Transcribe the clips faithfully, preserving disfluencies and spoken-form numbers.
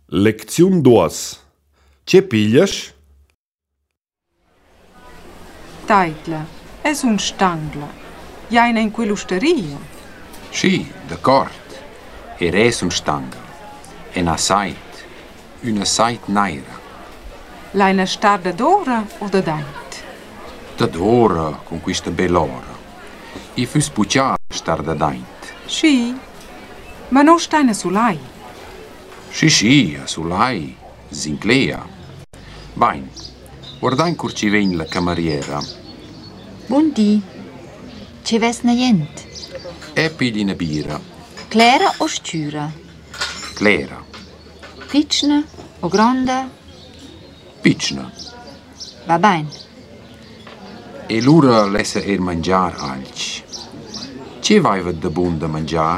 Lezione due. Ce piglias? Taitla, è un stangla. Jaina in quell'osteria. Sì, d'accordo. Era è un stangla. E una sait. Una sait naira. L'hai una starda d'ora o da daint? Da d'ora, con questa bell'ora. I fu spucciato star da daint. Sì, ma non stai su lei. Sì, sì, su lei, zinclea. Bain, guarda in curci ven la cameriera. Buondì. Ci ves na jent? E pigli una birra. Clara o scura? Clara. Piccina o grande? Piccina. Va bene. E l'ora lessa er mangiar alci. Ci vaiva da bun da mangiar?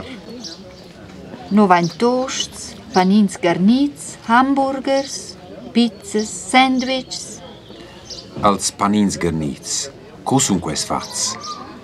No vain toasts, panins garnits, hamburgers, pizzas, sandwiches. Als panins garnits. Co sun quels fats?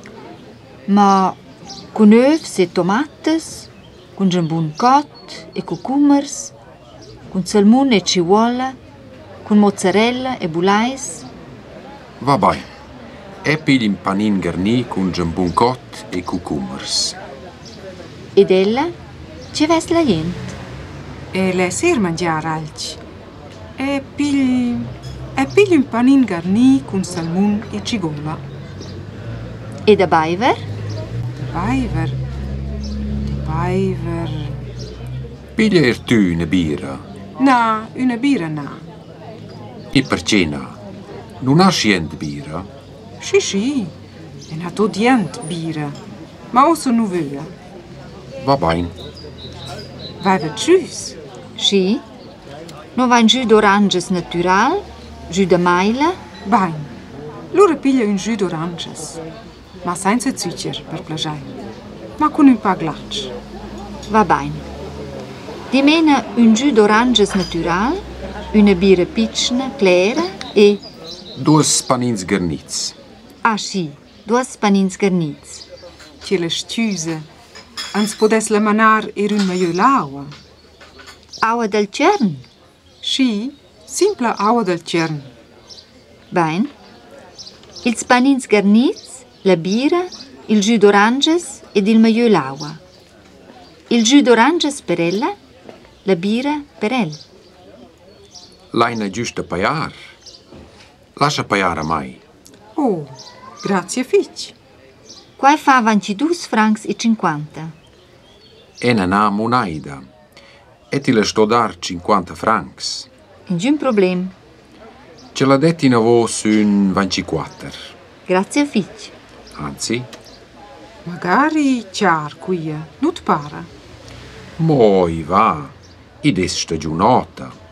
Ma con övs e tomates, con jambun cot e cucumbers, con salmone e ciuola, con mozzarella e bulais. Va bene. E pigli un panin garni con jambun cot e cucumbers. Ed ella? Ci ves la jent? E le ser mangiare alci. E pigli... E pigli un panin garni con salmon e cigola. E da baiver? Baiver. Baiver... Piglia er tu una birra. Na, una birra na. E per cena? Non ha scient birra? Sì, sì. E na to dient birra. Ma osso nu vöa. Va bene. Baiver tschüss. Sì. No vain jus d'oranges natural, jus de maila. Bain. Lura piglia un jus d'oranges. Ma senza zucchero, per plagiare. Ma con un po' glatsch. Va bene. Di mena un jus d'oranges natural, una birra piccina, clara e... Due panins garnits. Ah sì, due panins garnits. Che le stüse. Ans podes la manar er un meglio l'aua. Aua del cern. Sì, simpla aua del cern. Bene. Ils panins garnits, la birra, il jus d'oranges ed il meglio l'aua. Il jus d'oranges per ella, la birra per el. L'hai giusto paiar. Lascia paiare a mai. Oh, grazie fitch. Quai fa ventidue francs e cinquanta. E una monaida. E ti la sto dar cinquanta francs. Nessun problem. Ce l'ha detti in avo sun ventiquattro. Grazie a fitch. Anzi, Magari chiar qui, non ti pare? moi va. Id è stagionata.